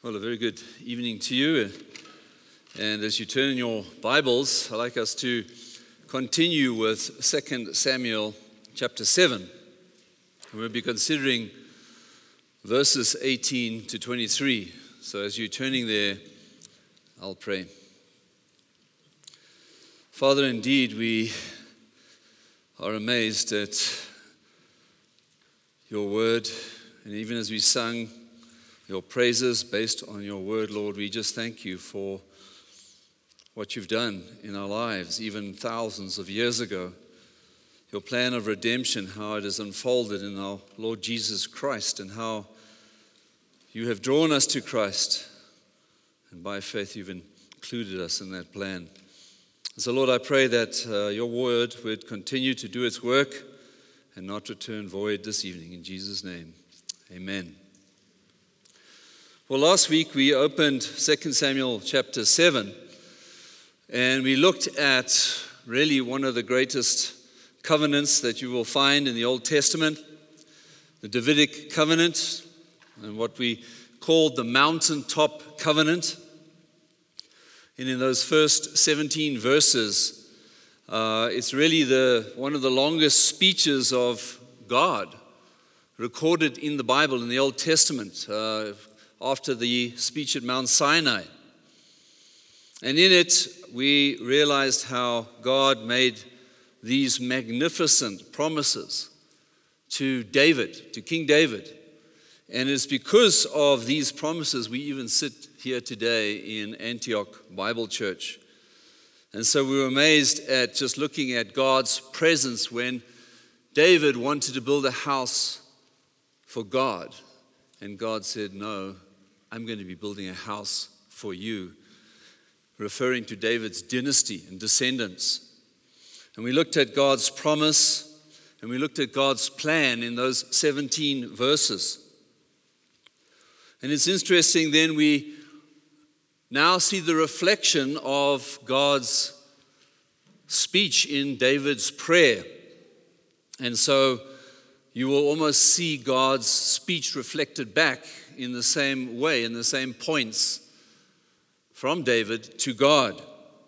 Well, a very good evening to you. And as you turn in your Bibles, I'd like us to continue with 2 Samuel chapter 7. We'll be considering verses 18 to 23. So as you're turning there, I'll pray. Father, indeed, we are amazed at your word. And even as we sung your praises based on your word, Lord, we just thank you for what you've done in our lives, even thousands of years ago. Your plan of redemption, how it is unfolded in our Lord Jesus Christ, and how you have drawn us to Christ, and by faith you've included us in that plan. So, Lord, I pray that your word would continue to do its work and not return void this evening. In Jesus' name, amen. Well, last week we opened 2 Samuel chapter 7, and we looked at really one of the greatest covenants that you will find in the Old Testament, the Davidic covenant, and what we called the mountaintop covenant. And in those first 17 verses, it's really one of the longest speeches of God recorded in the Bible, in the Old Testament, after the speech at Mount Sinai. And in it, we realized how God made these magnificent promises to David, to King David. And it's because of these promises we even sit here today in Antioch Bible Church. And so we were amazed at just looking at God's presence when David wanted to build a house for God. And God said, "No, I'm going to be building a house for you," referring to David's dynasty and descendants. And we looked at God's promise, and we looked at God's plan in those 17 verses. And it's interesting then, we now see the reflection of God's speech in David's prayer. And so you will almost see God's speech reflected back in the same way, in the same points from David to God.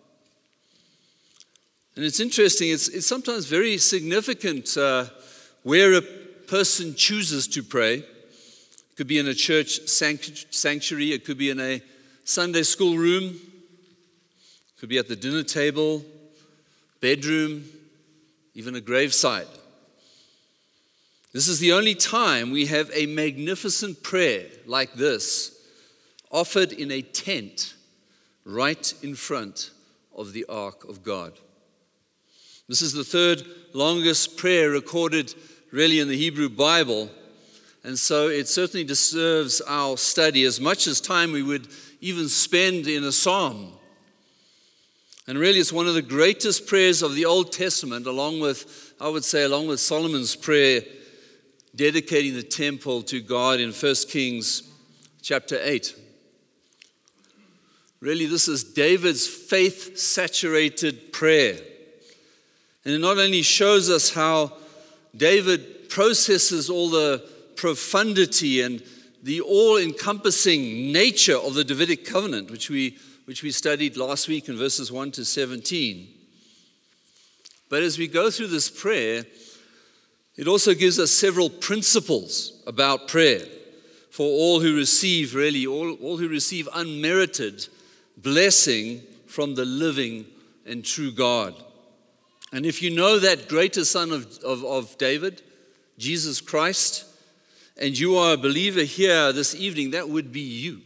And it's interesting, it's sometimes very significant where a person chooses to pray. It could be in a church sanctuary, it could be in a Sunday school room, it could be at the dinner table, bedroom, even a graveside. This is the only time we have a magnificent prayer like this offered in a tent right in front of the ark of God. This is the third longest prayer recorded really in the Hebrew Bible, and so it certainly deserves our study as much as time we would even spend in a psalm. And really it's one of the greatest prayers of the Old Testament, along with Solomon's prayer dedicating the temple to God in 1 Kings chapter 8. Really, this is David's faith-saturated prayer. And it not only shows us how David processes all the profundity and the all-encompassing nature of the Davidic covenant, which we studied last week in verses 1 to 17. But as we go through this prayer, it also gives us several principles about prayer for all who receive, all who receive unmerited blessing from the living and true God. And if you know that greater son of David, Jesus Christ, and you are a believer here this evening, that would be you.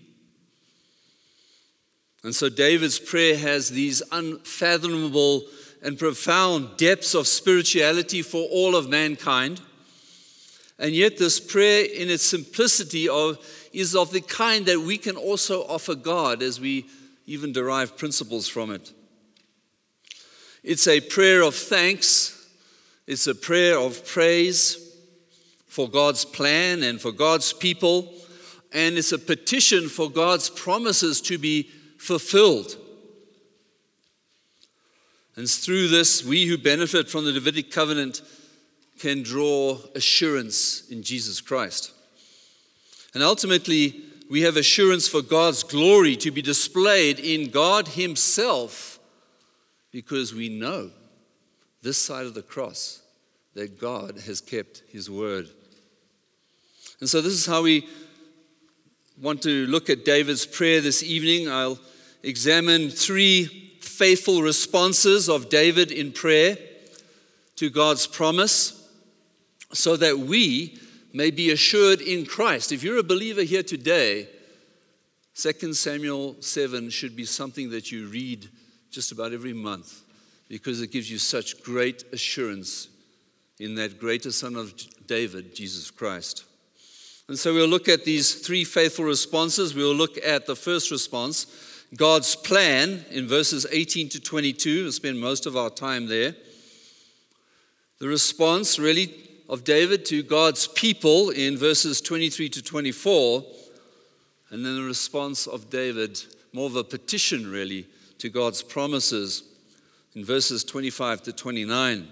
And so David's prayer has these unfathomable and profound depths of spirituality for all of mankind. And yet this prayer in its simplicity is of the kind that we can also offer God as we even derive principles from it. It's a prayer of thanks. It's a prayer of praise for God's plan and for God's people. And it's a petition for God's promises to be fulfilled. And through this, we who benefit from the Davidic covenant can draw assurance in Jesus Christ. And ultimately, we have assurance for God's glory to be displayed in God himself, because we know this side of the cross that God has kept his word. And so this is how we want to look at David's prayer this evening. I'll examine 3 faithful responses of David in prayer to God's promise, so that we may be assured in Christ. If you're a believer here today, 2 Samuel 7 should be something that you read just about every month, because it gives you such great assurance in that greater Son of David, Jesus Christ. And so we'll look at these 3 faithful responses. We'll look at the first response, God's plan, in verses 18 to 22. We'll spend most of our time there. The response, really, of David to God's people in verses 23 to 24, and then the response of David, more of a petition really, to God's promises in verses 25 to 29.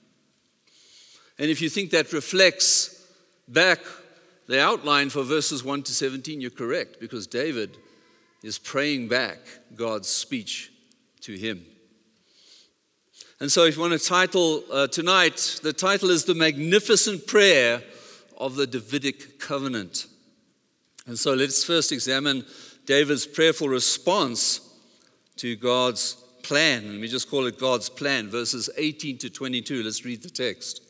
And if you think that reflects back the outline for verses 1 to 17, you're correct, because David is praying back God's speech to him. And so if you want to title tonight, the title is The Magnificent Prayer of the Davidic Covenant. And so let's first examine David's prayerful response to God's plan. And we just call it God's plan, verses 18 to 22. Let's read the text.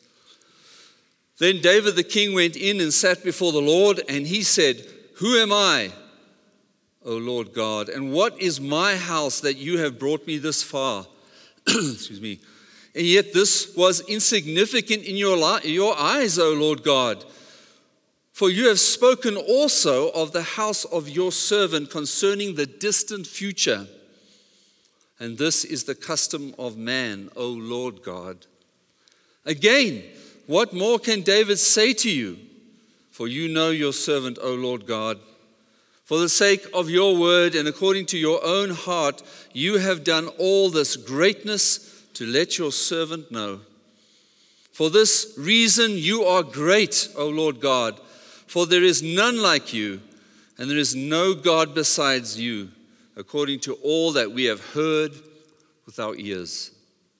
Then David the king went in and sat before the Lord, and he said, "Who am I, O Lord God, and what is my house that you have brought me this far?" Excuse me. "And yet this was insignificant in your eyes, O Lord God. For you have spoken also of the house of your servant concerning the distant future. And this is the custom of man, O Lord God. Again, what more can David say to you? For you know your servant, O Lord God. For the sake of your word and according to your own heart, you have done all this greatness to let your servant know. For this reason you are great, O Lord God, for there is none like you, and there is no God besides you, according to all that we have heard with our ears."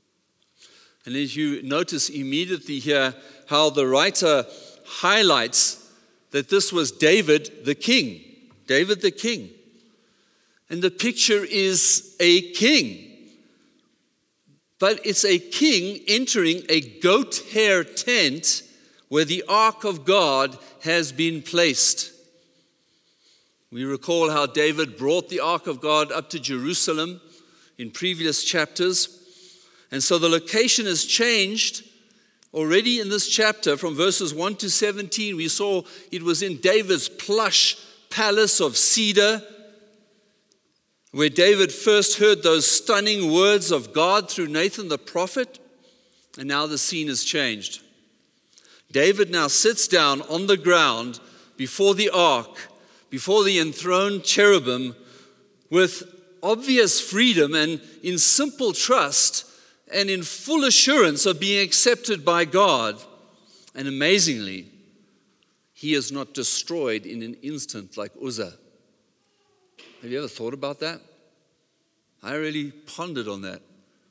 And as you notice immediately here how the writer highlights that this was David the king. David the king. And the picture is a king. But it's a king entering a goat hair tent where the ark of God has been placed. We recall how David brought the ark of God up to Jerusalem in previous chapters. And so the location has changed already in this chapter. From verses 1 to 17, we saw it was in David's plush palace of cedar, where David first heard those stunning words of God through Nathan the prophet. And now the scene has changed. David now sits down on the ground before the ark, before the enthroned cherubim, with obvious freedom and in simple trust and in full assurance of being accepted by God. And amazingly, he is not destroyed in an instant like Uzzah. Have you ever thought about that? I really pondered on that.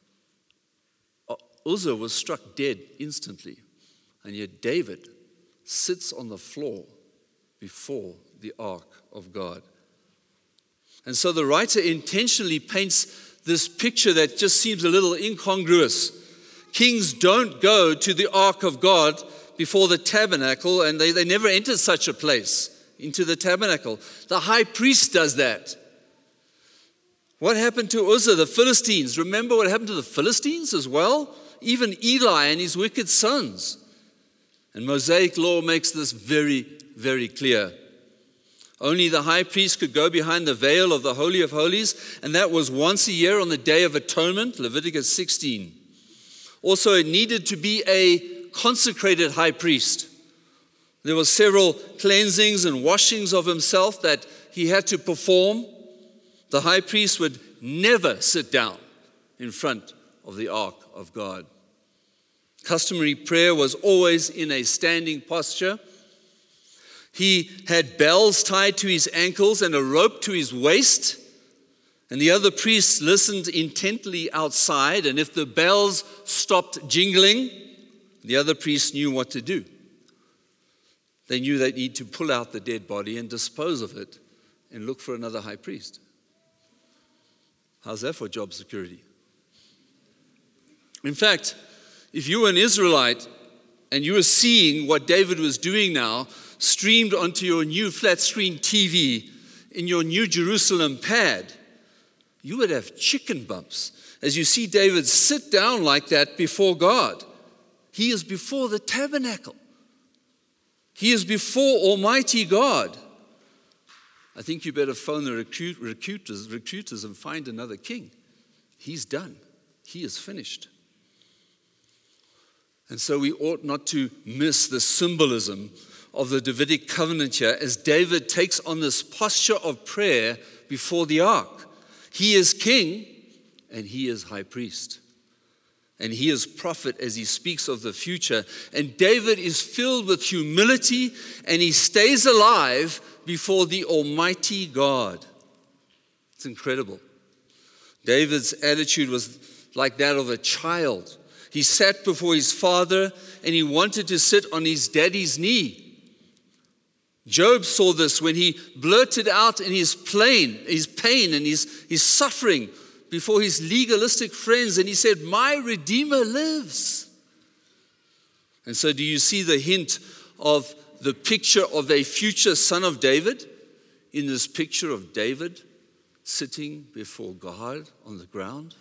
Uzzah was struck dead instantly, and yet David sits on the floor before the ark of God. And so the writer intentionally paints this picture that just seems a little incongruous. Kings don't go to the ark of God before the tabernacle, and they never enter such a place, into the tabernacle. The high priest does that. What happened to Uzzah, the Philistines? Remember what happened to the Philistines as well? Even Eli and his wicked sons. And Mosaic law makes this very, very clear. Only the high priest could go behind the veil of the Holy of Holies, and that was once a year on the Day of Atonement, Leviticus 16. Also, it needed to be a consecrated high priest. There were several cleansings and washings of himself that he had to perform. The high priest would never sit down in front of the ark of God. Customary prayer was always in a standing posture. He had bells tied to his ankles and a rope to his waist. And the other priests listened intently outside. And if the bells stopped jingling, the other priests knew what to do. They knew they'd need to pull out the dead body and dispose of it and look for another high priest. How's that for job security? In fact, if you were an Israelite and you were seeing what David was doing now, streamed onto your new flat screen TV in your New Jerusalem pad, you would have chicken bumps as you see David sit down like that before God. He is before the tabernacle. He is before Almighty God. I think you better phone the recruiters and find another king. He's done. He is finished. And so we ought not to miss the symbolism of the Davidic covenant here as David takes on this posture of prayer before the ark. He is king and he is high priest. And he is prophet as he speaks of the future. And David is filled with humility and he stays alive before the Almighty God. It's incredible. David's attitude was like that of a child. He sat before his father and he wanted to sit on his daddy's knee. Job saw this when he blurted out in his pain and his suffering before his legalistic friends, and he said, "My Redeemer lives." And so do you see the hint of the picture of a future son of David in this picture of David sitting before God on the ground?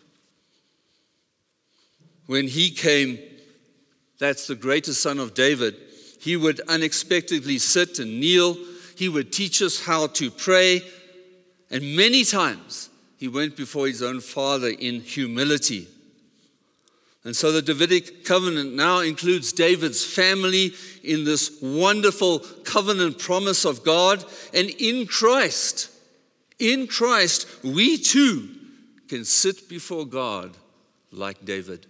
When he came, that's the greatest son of David, he would unexpectedly sit and kneel. He would teach us how to pray. And many times he went before his own father in humility. And so the Davidic covenant now includes David's family in this wonderful covenant promise of God. And in Christ, we too can sit before God like David.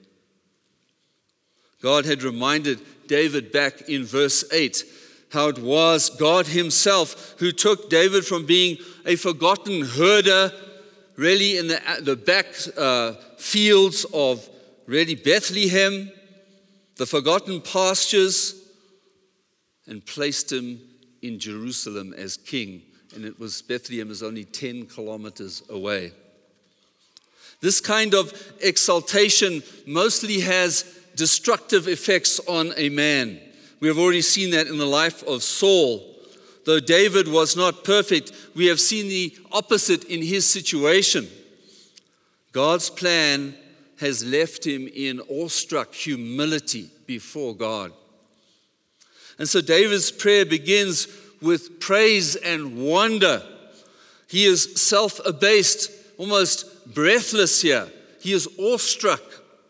God had reminded David back in verse 8 how it was God himself who took David from being a forgotten herder, really in the back fields of really Bethlehem, the forgotten pastures, and placed him in Jerusalem as king. And it was Bethlehem is only 10 kilometers away. This kind of exaltation mostly has destructive effects on a man. We have already seen that in the life of Saul. Though David was not perfect, we have seen the opposite in his situation. God's plan has left him in awestruck humility before God. And so David's prayer begins with praise and wonder. He is self-abased, almost breathless here. He is awestruck.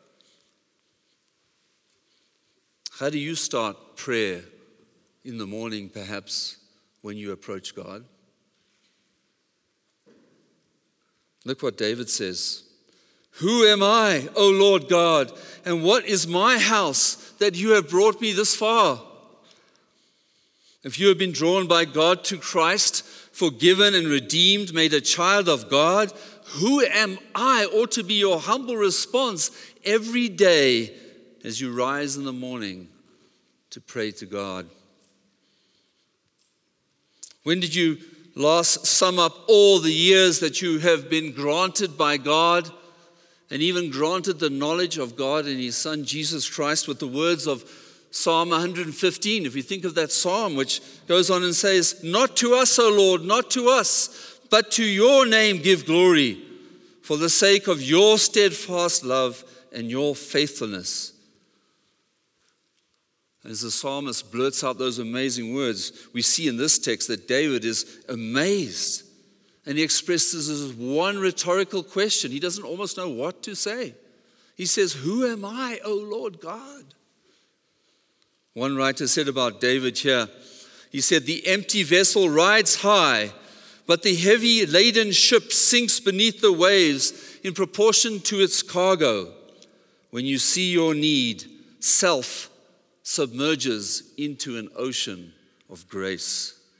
How do you start prayer in the morning, perhaps, when you approach God? Look what David says. "Who am I, O Lord God, and what is my house that you have brought me this far?" If you have been drawn by God to Christ, forgiven and redeemed, made a child of God, who am I ought to be your humble response every day as you rise in the morning to pray to God. When did you last sum up all the years that you have been granted by God and even granted the knowledge of God and His Son Jesus Christ with the words of Psalm 115? If you think of that psalm, which goes on and says, "Not to us, O Lord, not to us, but to your name give glory, for the sake of your steadfast love and your faithfulness." As the psalmist blurts out those amazing words, we see in this text that David is amazed. And he expresses this one rhetorical question. He doesn't almost know what to say. He says, "Who am I, O Lord God?" One writer said about David here, he said, "The empty vessel rides high, but the heavy laden ship sinks beneath the waves in proportion to its cargo. When you see your need, self submerges into an ocean of grace."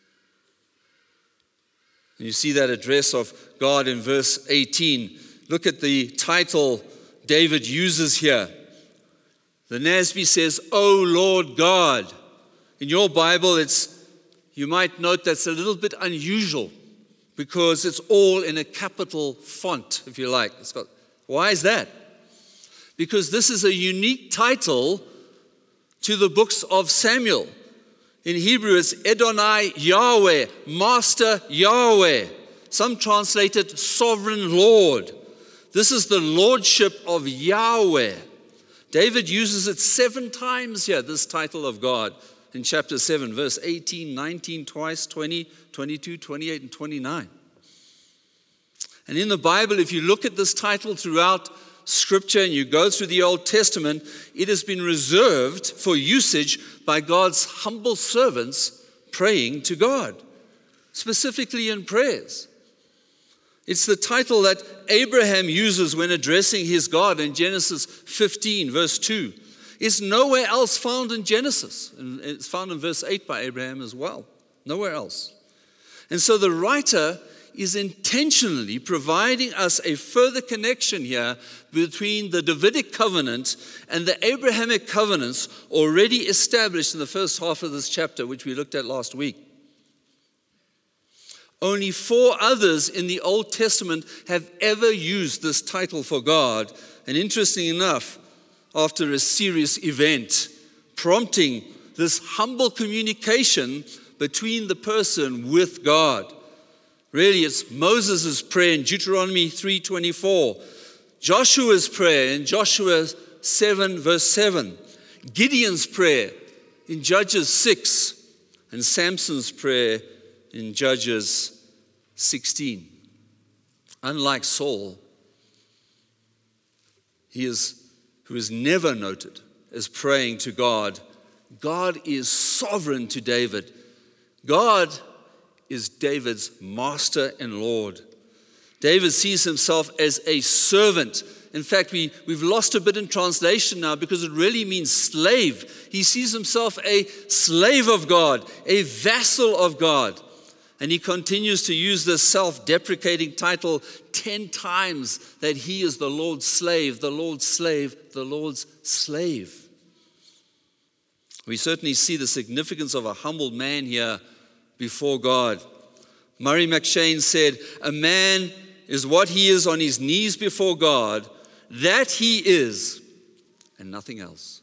And you see that address of God in verse 18. Look at the title David uses here. The NASB says, O Lord God. In your Bible, you might note that's a little bit unusual because it's all in a capital font, if you like. Why is that? Because this is a unique title to the books of Samuel. In Hebrew, it's Adonai Yahweh, Master Yahweh. Some translate it Sovereign Lord. This is the lordship of Yahweh. David uses it 7 times here, this title of God, in chapter 7, verse 18, 19, twice, 20, 22, 28, and 29. And in the Bible, if you look at this title throughout Scripture and you go through the Old Testament, it has been reserved for usage by God's humble servants praying to God, specifically in prayers. It's the title that Abraham uses when addressing his God in Genesis 15, verse 2. It's nowhere else found in Genesis. And it's found in verse 8 by Abraham as well. Nowhere else. And so the writer is intentionally providing us a further connection here between the Davidic covenant and the Abrahamic covenants already established in the first half of this chapter, which we looked at last week. Only 4 others in the Old Testament have ever used this title for God. And interestingly enough, after a serious event, prompting this humble communication between the person with God. Really, it's Moses' prayer in Deuteronomy 3:24, Joshua's prayer in Joshua 7, verse 7, Gideon's prayer in Judges 6, and Samson's prayer in Judges 16. Unlike Saul, who is never noted as praying to God, God is sovereign to David. God is David's master and Lord. David sees himself as a servant. In fact, we've lost a bit in translation now because it really means slave. He sees himself a slave of God, a vassal of God. And he continues to use this self-deprecating title 10 times, that he is the Lord's slave, the Lord's slave, the Lord's slave. We certainly see the significance of a humbled man here before God. Murray McShane said, a man is what he is on his knees before God, that he is, and nothing else.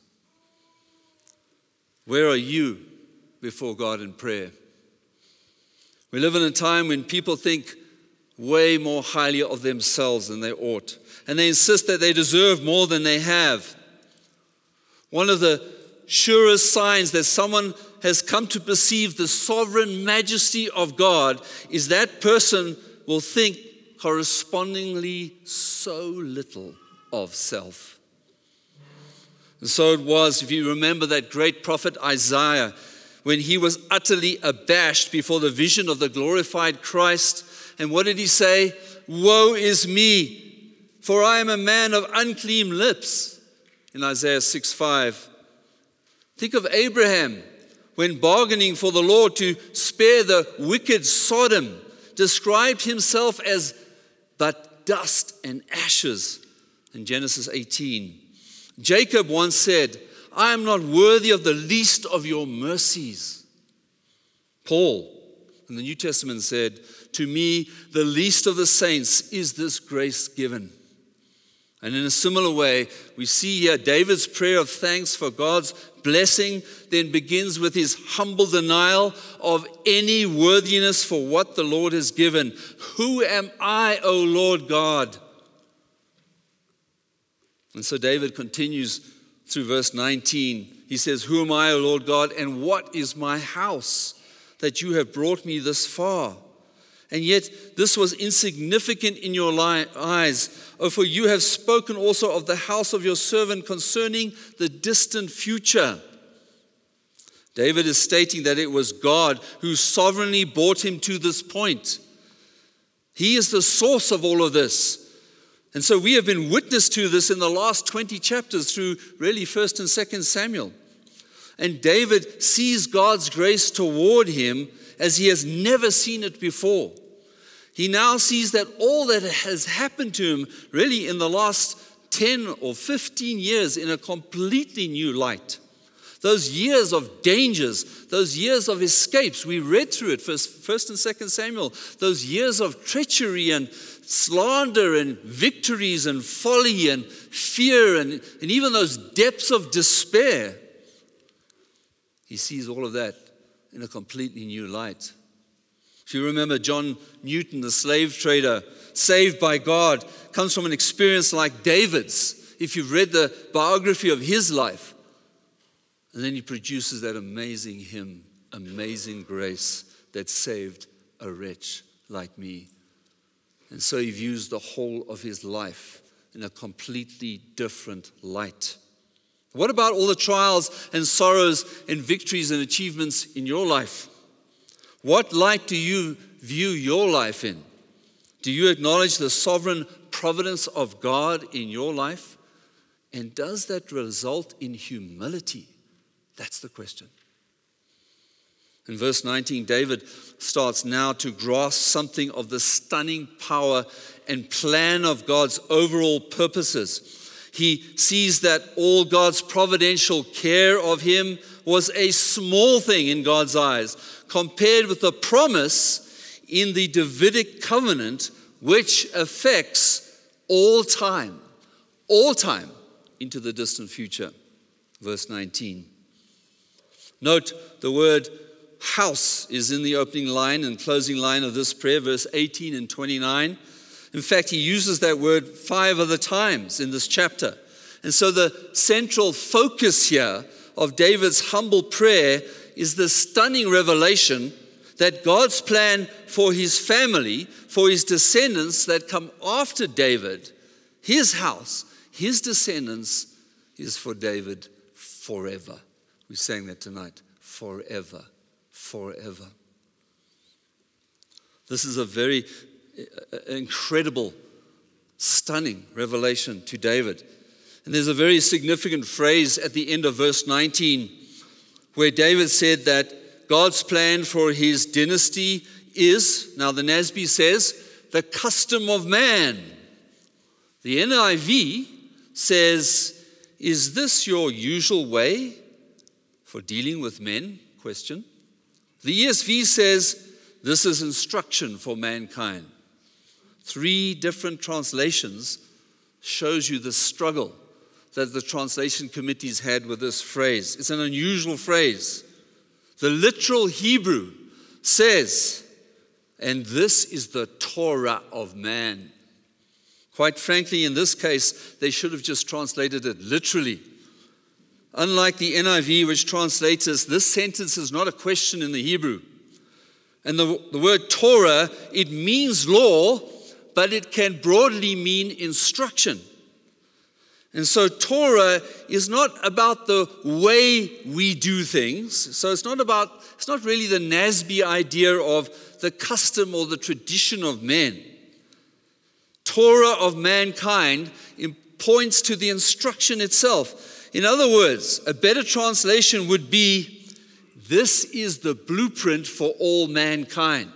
Where are you before God in prayer? We live in a time when people think way more highly of themselves than they ought, and they insist that they deserve more than they have. One of the surest signs that someone has come to perceive the sovereign majesty of God is that person will think correspondingly so little of self. And so it was, if you remember that great prophet Isaiah, when he was utterly abashed before the vision of the glorified Christ. And what did he say? Woe is me, for I am a man of unclean lips, in Isaiah 6:5. Think of Abraham, when bargaining for the Lord to spare the wicked Sodom, described himself as but dust and ashes in Genesis 18. Jacob once said, I am not worthy of the least of your mercies. Paul in the New Testament said, to me, the least of the saints is this grace given. And in a similar way, we see here David's prayer of thanks for God's blessing then begins with his humble denial of any worthiness for what the Lord has given. Who am I, O Lord God? And so David continues through verse 19. He says, who am I, O Lord God, and what is my house that you have brought me this far? And yet this was insignificant in your eyes. Oh, for you have spoken also of the house of your servant concerning the distant future. David is stating that it was God who sovereignly brought him to this point. He is the source of all of this. And so we have been witness to this in the last 20 chapters through really 1st and 2nd Samuel. And David sees God's grace toward him as he has never seen it before. He now sees that all that has happened to him really in the last 10 or 15 years in a completely new light. Those years of dangers, those years of escapes, we read through it, first and 2 Samuel, those years of treachery and slander and victories and folly and fear and even those depths of despair. He sees all of that in a completely new light. If you remember John Newton, the slave trader, saved by God, comes from an experience like David's, if you've read the biography of his life. And then he produces that amazing hymn, Amazing Grace, that saved a wretch like me. And so he views the whole of his life in a completely different light. What about all the trials and sorrows and victories and achievements in your life? What light do you view your life in? Do you acknowledge the sovereign providence of God in your life? And does that result in humility? That's the question. In verse 19, David starts now to grasp something of the stunning power and plan of God's overall purposes. He sees that all God's providential care of him was a small thing in God's eyes compared with the promise in the Davidic covenant, which affects all time into the distant future. Verse 19. Note the word house is in the opening line and closing line of this prayer, verse 18 and 29. In fact, he uses that word 5 other times in this chapter. And so the central focus here of David's humble prayer is the stunning revelation that God's plan for his family, for his descendants that come after David, his house, his descendants, is for David forever. We sang that tonight. Forever. Forever. This is a very incredible, stunning revelation to David. And there's a very significant phrase at the end of verse 19 where David said that God's plan for his dynasty is, now the NASB says, the custom of man. The NIV says, is this your usual way for dealing with men? Question. The ESV says, this is instruction for mankind. 3 different translations shows you the struggle that the translation committees had with this phrase. It's an unusual phrase. The literal Hebrew says, and this is the Torah of man. Quite frankly, in this case, they should have just translated it literally. Unlike the NIV, which translates as, this sentence is not a question in the Hebrew. And the word Torah, it means law, but it can broadly mean instruction. And so Torah is not about the way we do things. So it's not really the NASB idea of the custom or the tradition of men. Torah of mankind points to the instruction itself. In other words, a better translation would be, this is the blueprint for all mankind.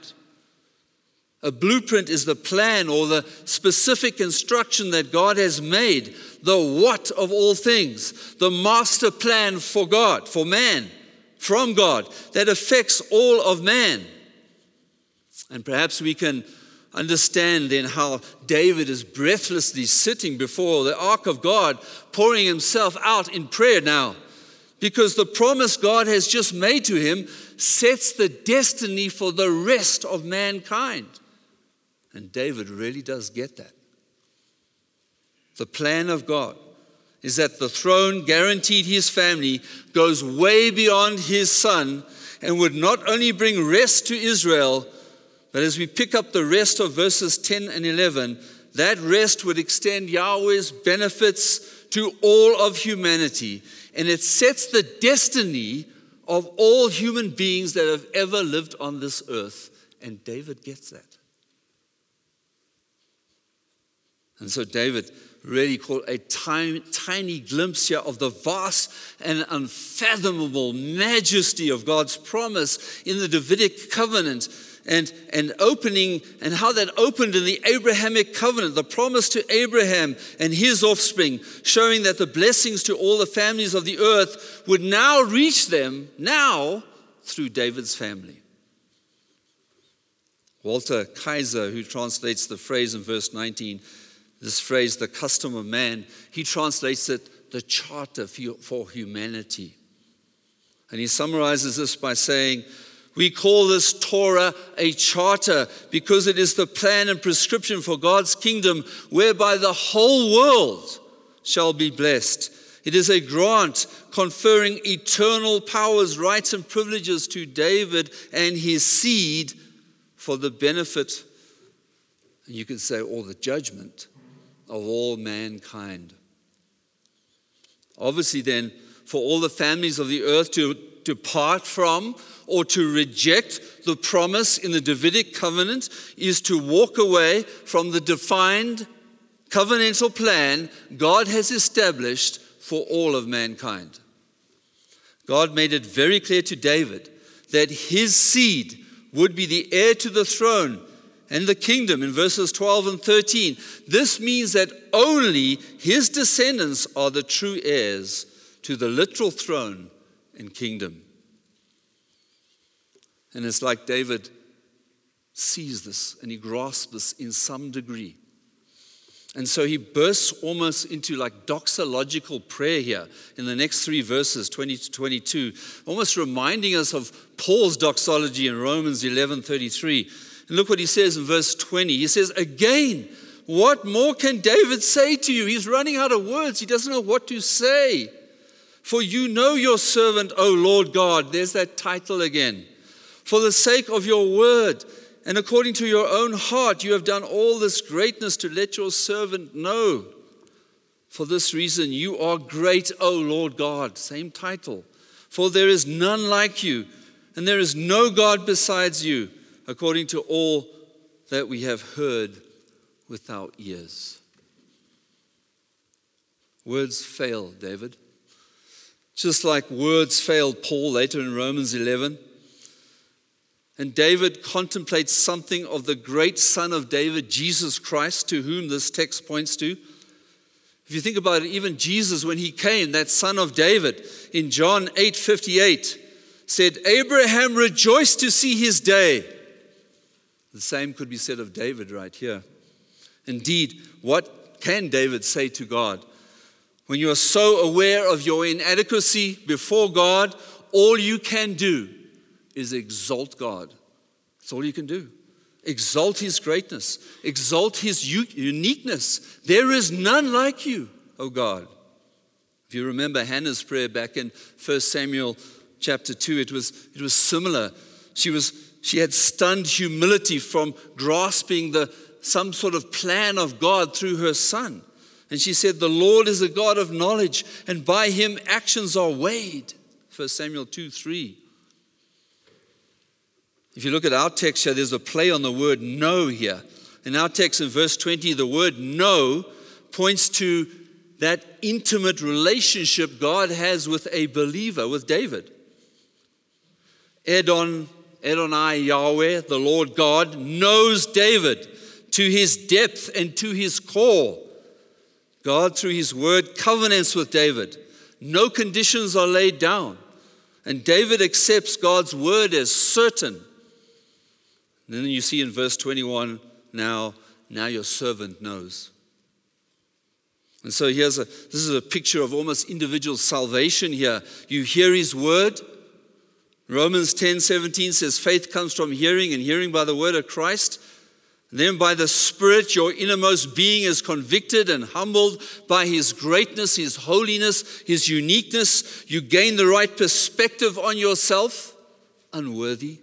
A blueprint is the plan or the specific instruction that God has made, the what of all things, the master plan for God, for man, from God, that affects all of man. And perhaps we can understand then how David is breathlessly sitting before the ark of God, pouring himself out in prayer now, because the promise God has just made to him sets the destiny for the rest of mankind. And David really does get that. The plan of God is that the throne guaranteed his family goes way beyond his son and would not only bring rest to Israel, but as we pick up the rest of verses 10 and 11, that rest would extend Yahweh's benefits to all of humanity. And it sets the destiny of all human beings that have ever lived on this earth. And David gets that. And so David really caught a tiny glimpse here of the vast and unfathomable majesty of God's promise in the Davidic covenant. and opening, and how that opened in the Abrahamic covenant, the promise to Abraham and his offspring, showing that the blessings to all the families of the earth would now reach them now through David's family. Walter Kaiser, who translates the phrase in verse 19, this phrase, the custom of man, he translates it the charter for humanity. And he summarizes this by saying, we call this Torah a charter because it is the plan and prescription for God's kingdom whereby the whole world shall be blessed. It is a grant conferring eternal powers, rights, and privileges to David and his seed for the benefit, and you could say, or the judgment of all mankind. Obviously then, for all the families of the earth to depart from or to reject the promise in the Davidic covenant is to walk away from the defined covenantal plan God has established for all of mankind. God made it very clear to David that his seed would be the heir to the throne and the kingdom in verses 12 and 13. This means that only his descendants are the true heirs to the literal throne and kingdom. And it's like David sees this and he grasps this in some degree. And so he bursts almost into like doxological prayer here in the next three verses, 20 to 22, almost reminding us of Paul's doxology in Romans 11:33. And look what he says in verse 20. He says, again, what more can David say to you? He's running out of words. He doesn't know what to say. For you know your servant, O Lord God. There's that title again. For the sake of your word and according to your own heart, you have done all this greatness to let your servant know. For this reason, you are great, O Lord God. Same title. For there is none like you, and there is no God besides you, according to all that we have heard with our ears. Words fail, David. Just like words failed Paul later in Romans 11. And David contemplates something of the great Son of David, Jesus Christ, to whom this text points to. If you think about it, even Jesus, when he came, that Son of David, in John 8:58, said, Abraham rejoiced to see his day. The same could be said of David right here. Indeed, what can David say to God? When you are so aware of your inadequacy before God, all you can do is exalt God. That's all you can do. Exalt his greatness. Exalt his uniqueness. There is none like you, O God. If you remember Hannah's prayer back in 1 Samuel chapter 2, it was similar. She had stunned humility from grasping some sort of plan of God through her son. And she said, the Lord is a God of knowledge, and by him actions are weighed. 1 Samuel 2:3. If you look at our text here, there's a play on the word know here. In our text in verse 20, the word know points to that intimate relationship God has with a believer, with David. Adonai Yahweh, the Lord God, knows David to his depth and to his core. God, through his word, covenants with David. No conditions are laid down. And David accepts God's word as certain. And then you see in verse 21, now your servant knows. And so this is a picture of almost individual salvation here. You hear his word. Romans 10:17 says, faith comes from hearing, and hearing by the word of Christ. And then by the Spirit, your innermost being is convicted and humbled by his greatness, his holiness, his uniqueness. You gain the right perspective on yourself, unworthy.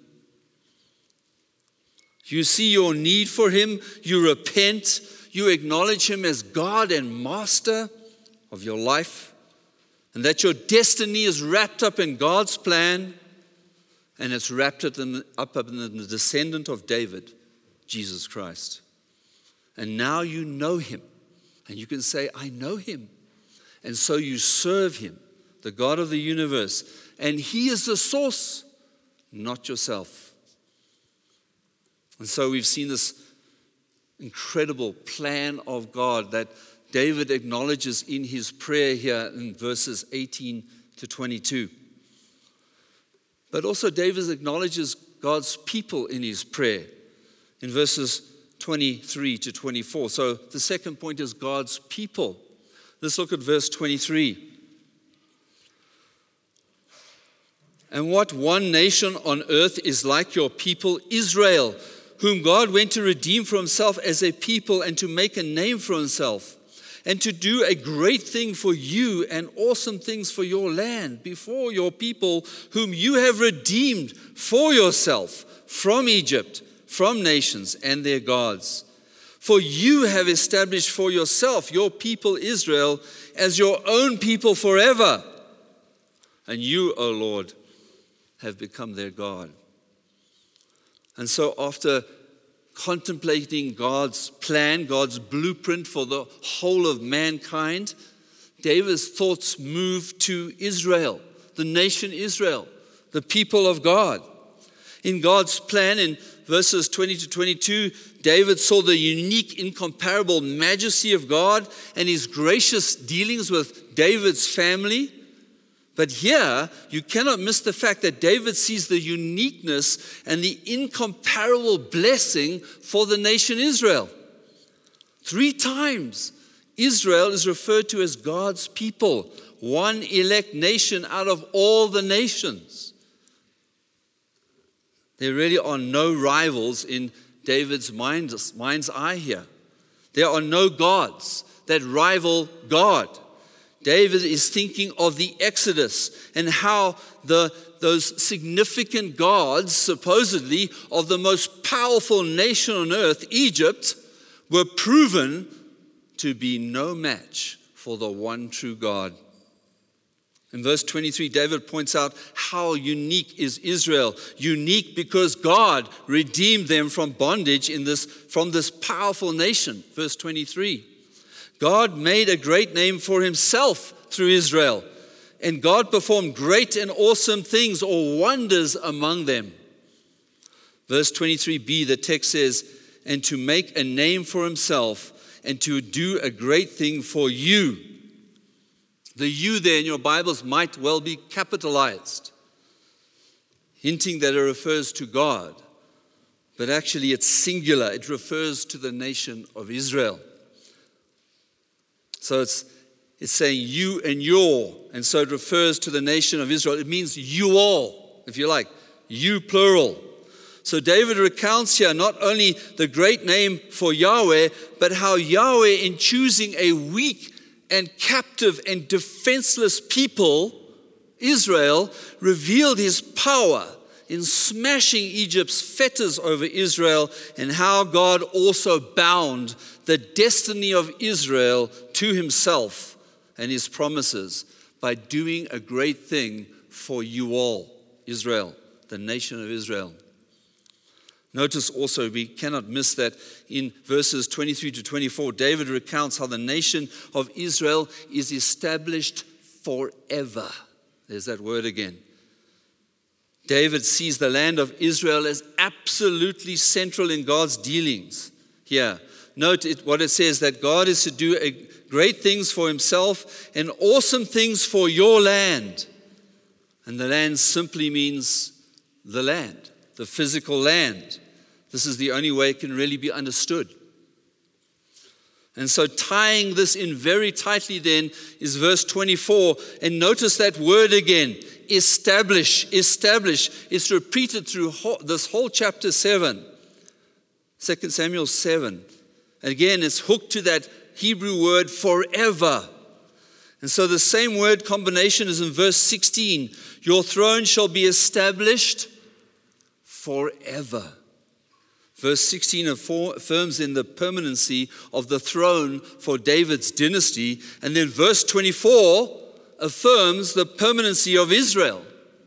You see your need for him, you repent, you acknowledge him as God and master of your life, and that your destiny is wrapped up in God's plan, and it's wrapped up in the descendant of David, Jesus Christ. And now you know him, and you can say, I know him. And so you serve him, the God of the universe, and he is the source, not yourself. And so we've seen this incredible plan of God that David acknowledges in his prayer here in verses 18 to 22. But also David acknowledges God's people in his prayer in verses 23 to 24. So the second point is God's people. Let's look at verse 23. And what one nation on earth is like your people Israel, whom God went to redeem for himself as a people and to make a name for himself, and to do a great thing for you and awesome things for your land before your people, whom you have redeemed for yourself from Egypt, from nations and their gods. For you have established for yourself your people Israel as your own people forever. And you, O Lord, have become their God. And so after contemplating God's plan, God's blueprint for the whole of mankind, David's thoughts move to Israel, the nation Israel, the people of God. In God's plan, in verses 20 to 22, David saw the unique, incomparable majesty of God and his gracious dealings with David's family. But here, you cannot miss the fact that David sees the uniqueness and the incomparable blessing for the nation Israel. 3 times, Israel is referred to as God's people, one elect nation out of all the nations. There really are no rivals in David's mind's eye here. There are no gods that rival God. David is thinking of the Exodus and how those significant gods, supposedly, of the most powerful nation on earth, Egypt, were proven to be no match for the one true God. In verse 23, David points out how unique is Israel. Unique because God redeemed them from bondage from this powerful nation. Verse 23. God made a great name for himself through Israel, and God performed great and awesome things or wonders among them. Verse 23b, the text says, and to make a name for himself and to do a great thing for you. The you there in your Bibles might well be capitalized, hinting that it refers to God, but actually it's singular. It refers to the nation of Israel. So it's saying you and your, and so it refers to the nation of Israel. It means you all, if you like, you plural. So David recounts here not only the great name for Yahweh, but how Yahweh, in choosing a weak and captive and defenseless people, Israel, revealed his power in smashing Egypt's fetters over Israel, and how God also bound the destiny of Israel to himself and his promises by doing a great thing for you all, Israel, the nation of Israel. Notice also, we cannot miss that in verses 23 to 24, David recounts how the nation of Israel is established forever. There's that word again. David sees the land of Israel as absolutely central in God's dealings here. Note what it says, that God is to do great things for himself and awesome things for your land. And the land simply means the land, the physical land. This is the only way it can really be understood. And so tying this in very tightly then is verse 24. And notice that word again, establish, establish. It's repeated through this whole chapter 7, 2 Samuel 7. Again, it's hooked to that Hebrew word forever. And so the same word combination is in verse 16. Your throne shall be established forever. Verse 16 affirms in the permanency of the throne for David's dynasty. And then verse 24 affirms the permanency of Israel.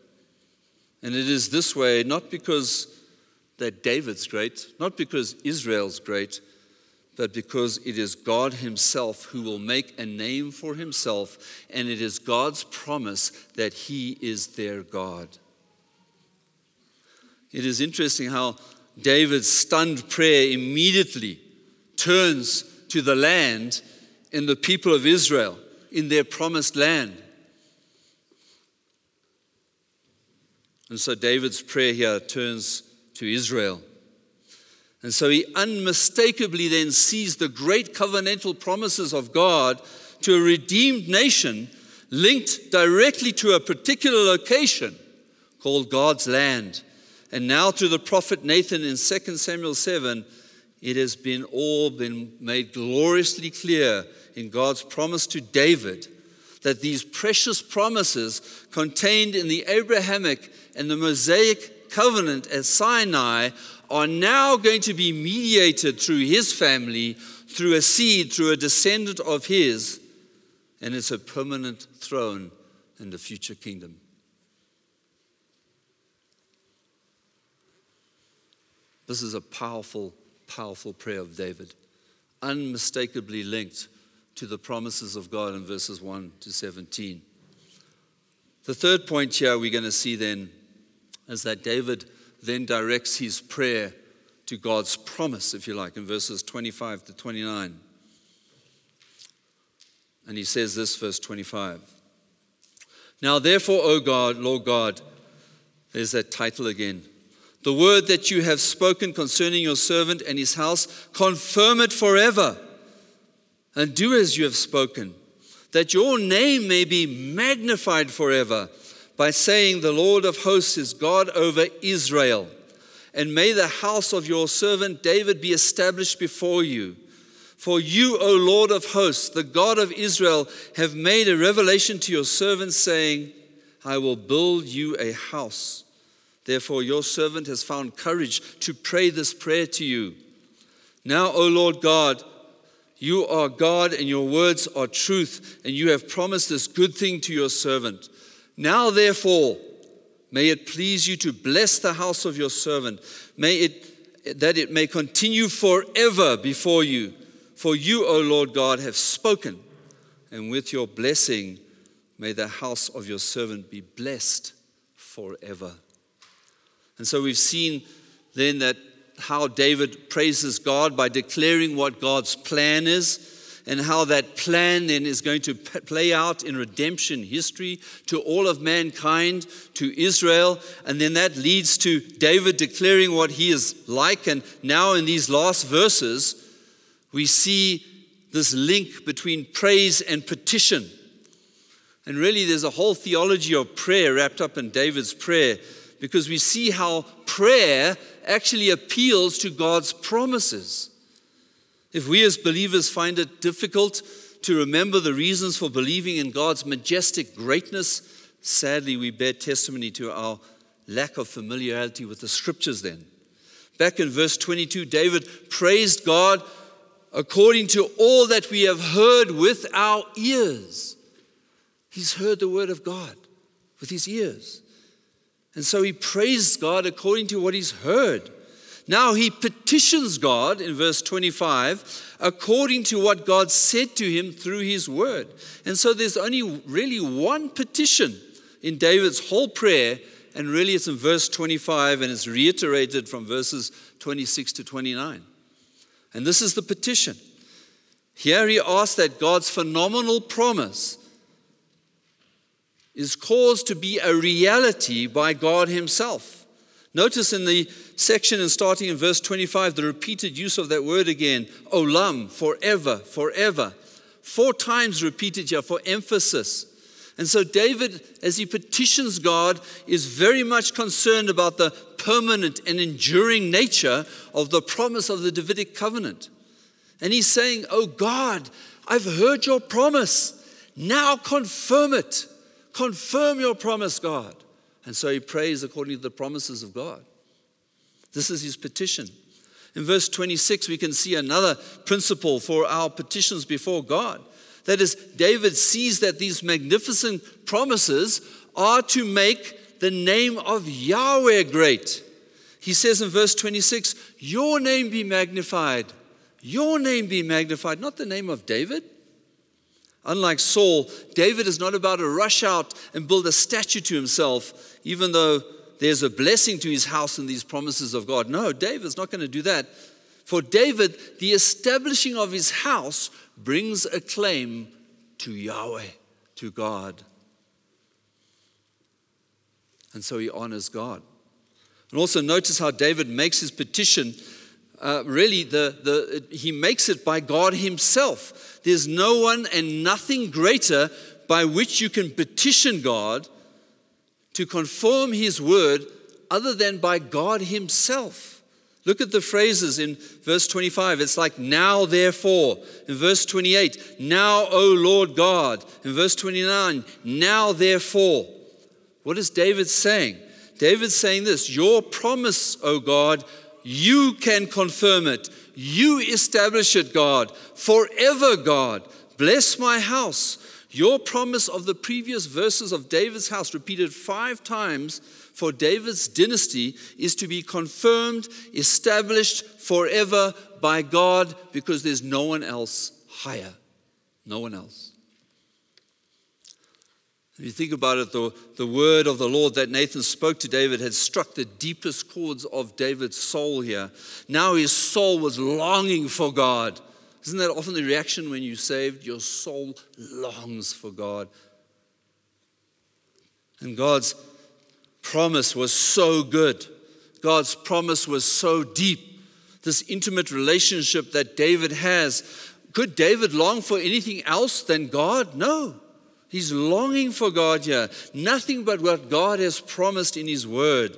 And it is this way, not because that David's great, not because Israel's great, but because it is God himself who will make a name for himself, and it is God's promise that he is their God. It is interesting how David's stunned prayer immediately turns to the land and the people of Israel in their promised land. And so David's prayer here turns to Israel. And so he unmistakably then sees the great covenantal promises of God to a redeemed nation linked directly to a particular location called God's land. And now to the prophet Nathan in 2 Samuel 7, it has all been made gloriously clear in God's promise to David that these precious promises contained in the Abrahamic and the Mosaic covenant at Sinai are now going to be mediated through his family, through a seed, through a descendant of his, and it's a permanent throne in the future kingdom. This is a powerful, powerful prayer of David, unmistakably linked to the promises of God in verses 1 to 17. The third point here we're going to see then is that David then directs his prayer to God's promise, if you like, in verses 25 to 29. And he says this, verse 25. Now therefore, O God, Lord God, there's that title again. The word that you have spoken concerning your servant and his house, confirm it forever. And do as you have spoken, that your name may be magnified forever, by saying, the Lord of hosts is God over Israel. And may the house of your servant David be established before you. For you, O Lord of hosts, the God of Israel, have made a revelation to your servant, saying, I will build you a house. Therefore your servant has found courage to pray this prayer to you. Now, O Lord God, you are God and your words are truth, and you have promised this good thing to your servant. Now, therefore, may it please you to bless the house of your servant. That it may continue forever before you. For you, O Lord God, have spoken, and with your blessing may the house of your servant be blessed forever. And so we've seen then that how David praises God by declaring what God's plan is, and how that plan then is going to play out in redemption history to all of mankind, to Israel. And then that leads to David declaring what he is like. And now in these last verses, we see this link between praise and petition. And really there's a whole theology of prayer wrapped up in David's prayer, because we see how prayer actually appeals to God's promises. If we as believers find it difficult to remember the reasons for believing in God's majestic greatness, sadly we bear testimony to our lack of familiarity with the scriptures then. Back in verse 22, David praised God according to all that we have heard with our ears. He's heard the word of God with his ears. And so he praised God according to what he's heard. Now he petitions God in verse 25 according to what God said to him through his word. And so there's only really one petition in David's whole prayer, and really it's in verse 25 and it's reiterated from verses 26 to 29. And this is the petition. Here he asks that God's phenomenal promise is caused to be a reality by God himself. Notice in the section and starting in verse 25, the repeated use of that word again, olam, forever, forever. 4 times repeated here for emphasis. And so David, as he petitions God, is very much concerned about the permanent and enduring nature of the promise of the Davidic covenant. And he's saying, oh God, I've heard your promise. Now confirm it. Confirm your promise, God. And so he prays according to the promises of God. This is his petition. In verse 26, we can see another principle for our petitions before God. That is, David sees that these magnificent promises are to make the name of Yahweh great. He says in verse 26, your name be magnified. Your name be magnified, not the name of David. Unlike Saul, David is not about to rush out and build a statue to himself, even though there's a blessing to his house and these promises of God. No, David's not going to do that. For David, the establishing of his house brings a claim to Yahweh, to God. And so he honors God. And also notice how David makes his petition. He makes it by God himself. There's no one and nothing greater by which you can petition God to confirm his word other than by God himself. Look at the phrases in verse 25. It's like, now therefore. In verse 28, now, O Lord God. In verse 29, now therefore. What is David saying? David's saying this: your promise, O God, you can confirm it. You establish it, God. Forever, God. Bless my house. Your promise of the previous verses of David's house, repeated 5 times for David's dynasty, is to be confirmed, established forever by God, because there's no one else higher. No one else. If you think about it, the word of the Lord that Nathan spoke to David had struck the deepest chords of David's soul here. Now his soul was longing for God. Isn't that often the reaction when you're saved? Your soul longs for God. And God's promise was so good. God's promise was so deep. This intimate relationship that David has. Could David long for anything else than God? No. He's longing for God here. Nothing but what God has promised in his word.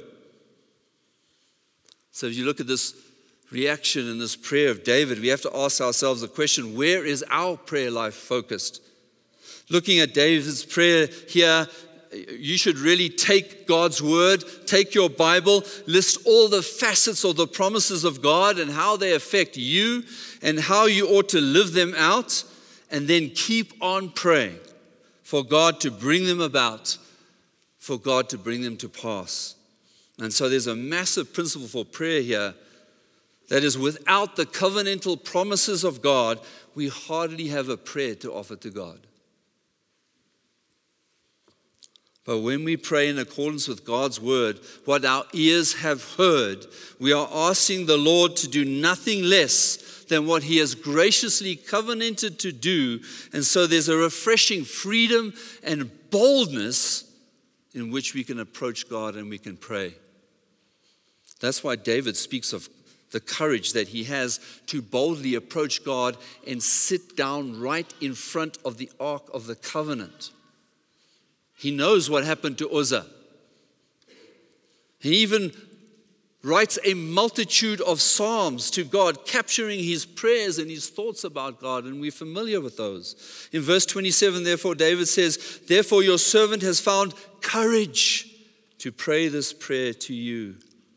So if you look at this reaction and this prayer of David, we have to ask ourselves the question, where is our prayer life focused? Looking at David's prayer here, you should really take God's word, take your Bible, list all the facets of the promises of God and how they affect you and how you ought to live them out, and then keep on praying for God to bring them about, for God to bring them to pass. And so there's a massive principle for prayer here. That is, without the covenantal promises of God, we hardly have a prayer to offer to God. But when we pray in accordance with God's word, what our ears have heard, we are asking the Lord to do nothing less than what he has graciously covenanted to do. And so there's a refreshing freedom and boldness in which we can approach God and we can pray. That's why David speaks of the courage that he has to boldly approach God and sit down right in front of the Ark of the Covenant. He knows what happened to Uzzah. He even writes a multitude of psalms to God, capturing his prayers and his thoughts about God, and we're familiar with those. In verse 27, therefore, David says, therefore your servant has found courage to pray this prayer to you.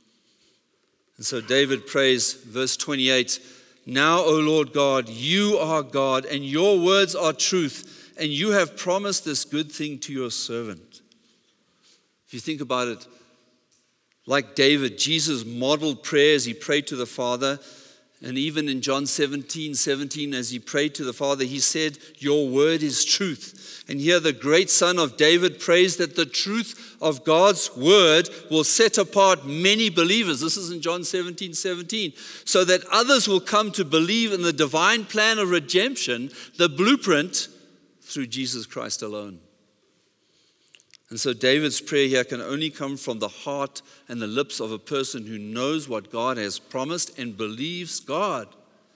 And so David prays, verse 28, now, O Lord God, you are God, and your words are truth, and you have promised this good thing to your servant. If you think about it, like David, Jesus modeled prayers. He prayed to the Father. And even in John 17:17, as he prayed to the Father, he said, your word is truth. And here the great son of David prays that the truth of God's word will set apart many believers. This is in John 17:17. So that others will come to believe in the divine plan of redemption, the blueprint, through Jesus Christ alone. And so David's prayer here can only come from the heart and the lips of a person who knows what God has promised and believes God.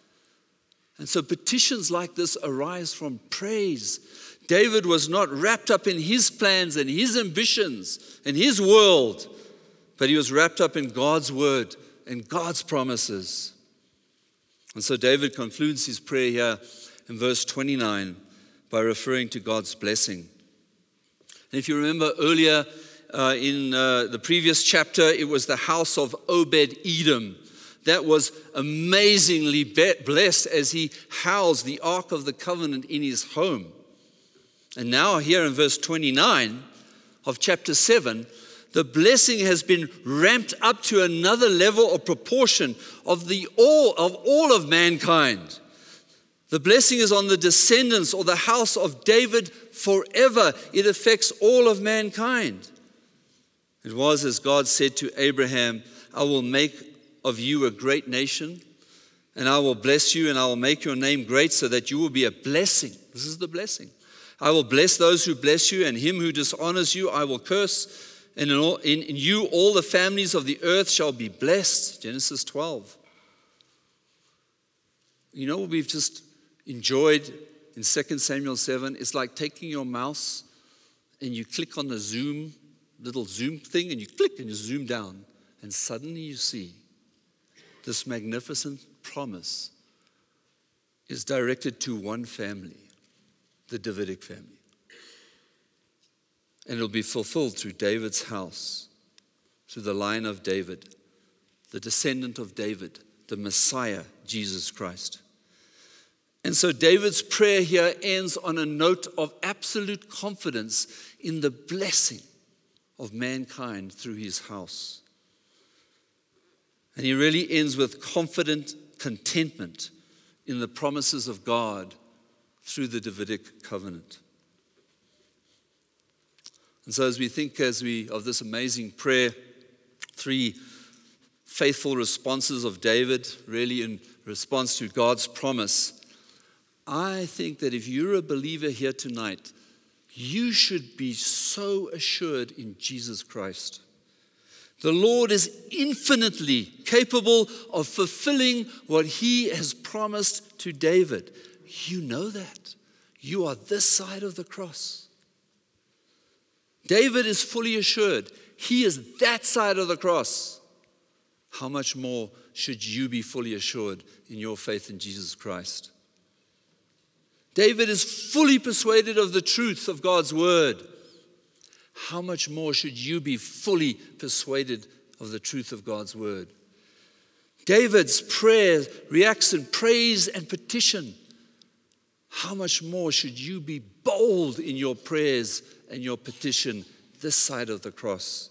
And so petitions like this arise from praise. David was not wrapped up in his plans and his ambitions and his world, but he was wrapped up in God's word and God's promises. And so David concludes his prayer here in verse 29 by referring to God's blessing. And if you remember earlier in the previous chapter, it was the house of Obed-Edom that was amazingly blessed as he housed the Ark of the Covenant in his home. And now here in verse 29 of chapter 7, the blessing has been ramped up to another level or proportion of all of mankind. The blessing is on the descendants or the house of David forever. It affects all of mankind. It was as God said to Abraham, I will make of you a great nation, and I will bless you, and I will make your name great so that you will be a blessing. This is the blessing. I will bless those who bless you, and him who dishonors you I will curse. And in you all the families of the earth shall be blessed. Genesis 12. You know what we've just enjoyed in 2 Samuel 7? It's like taking your mouse and you click on the little zoom thing, and you click and you zoom down. And suddenly you see this magnificent promise is directed to one family, the Davidic family. And it'll be fulfilled through David's house, through the line of David, the descendant of David, the Messiah, Jesus Christ. And so David's prayer here ends on a note of absolute confidence in the blessing of mankind through his house. And he really ends with confident contentment in the promises of God through the Davidic covenant. And so as we think of this amazing prayer, 3 faithful responses of David, really in response to God's promise, I think that if you're a believer here tonight, you should be so assured in Jesus Christ. The Lord is infinitely capable of fulfilling what he has promised to David. You know that. You are this side of the cross. David is fully assured. He is that side of the cross. How much more should you be fully assured in your faith in Jesus Christ? David is fully persuaded of the truth of God's word. How much more should you be fully persuaded of the truth of God's word? David's prayer reacts in praise and petition. How much more should you be bold in your prayers and your petition this side of the cross?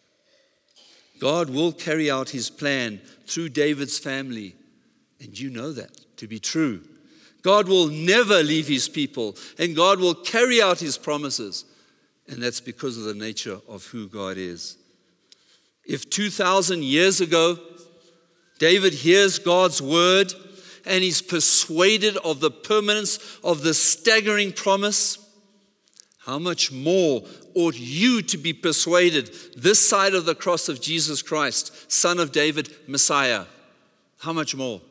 God will carry out his plan through David's family, and you know that to be true. God will never leave his people, and God will carry out his promises. And that's because of the nature of who God is. If 2,000 years ago, David hears God's word and he's persuaded of the permanence of the staggering promise, how much more ought you to be persuaded this side of the cross of Jesus Christ, Son of David, Messiah? How much more?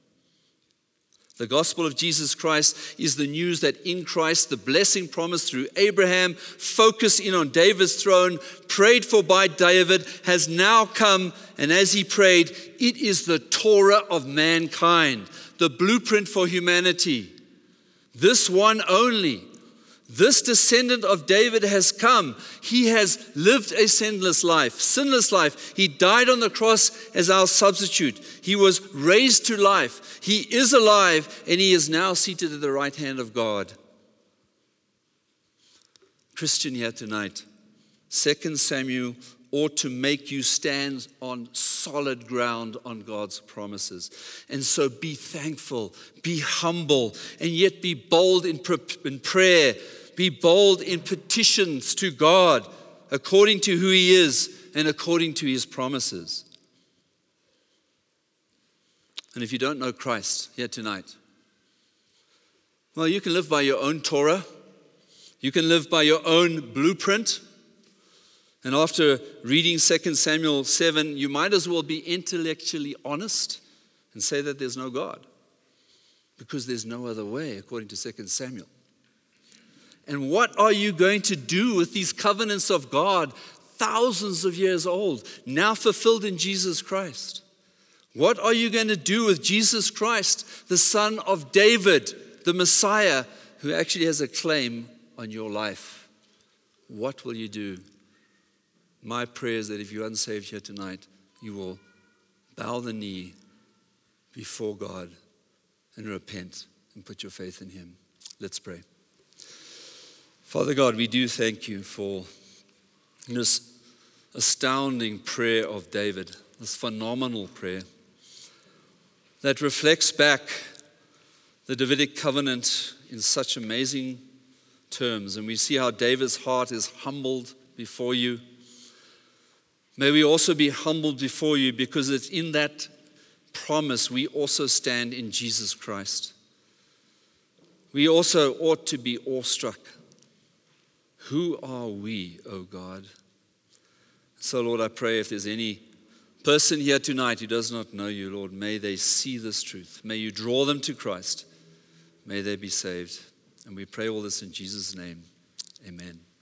The gospel of Jesus Christ is the news that in Christ, the blessing promised through Abraham, focused in on David's throne, prayed for by David, has now come. And as he prayed, it is the Torah of mankind, the blueprint for humanity. This one only, this descendant of David has come. He has lived a sinless life. He died on the cross as our substitute. He was raised to life. He is alive, and he is now seated at the right hand of God. Christian here tonight, 2 Samuel ought to make you stand on solid ground on God's promises. And so be thankful, be humble, and yet be bold in prayer. Be bold in petitions to God according to who he is and according to his promises. And if you don't know Christ here tonight, well, you can live by your own Torah. You can live by your own blueprint. And after reading 2 Samuel 7, you might as well be intellectually honest and say that there's no God, because there's no other way, according to 2 Samuel. And what are you going to do with these covenants of God, thousands of years old, now fulfilled in Jesus Christ? What are you going to do with Jesus Christ, the Son of David, the Messiah, who actually has a claim on your life? What will you do? My prayer is that if you're unsaved here tonight, you will bow the knee before God and repent and put your faith in him. Let's pray. Father God, we do thank you for this astounding prayer of David, this phenomenal prayer that reflects back the Davidic covenant in such amazing terms. And we see how David's heart is humbled before you. May we also be humbled before you, because it's in that promise we also stand in Jesus Christ. We also ought to be awestruck. Who are we, O God? So, Lord, I pray if there's any person here tonight who does not know you, Lord, may they see this truth. May you draw them to Christ. May they be saved. And we pray all this in Jesus' name. Amen.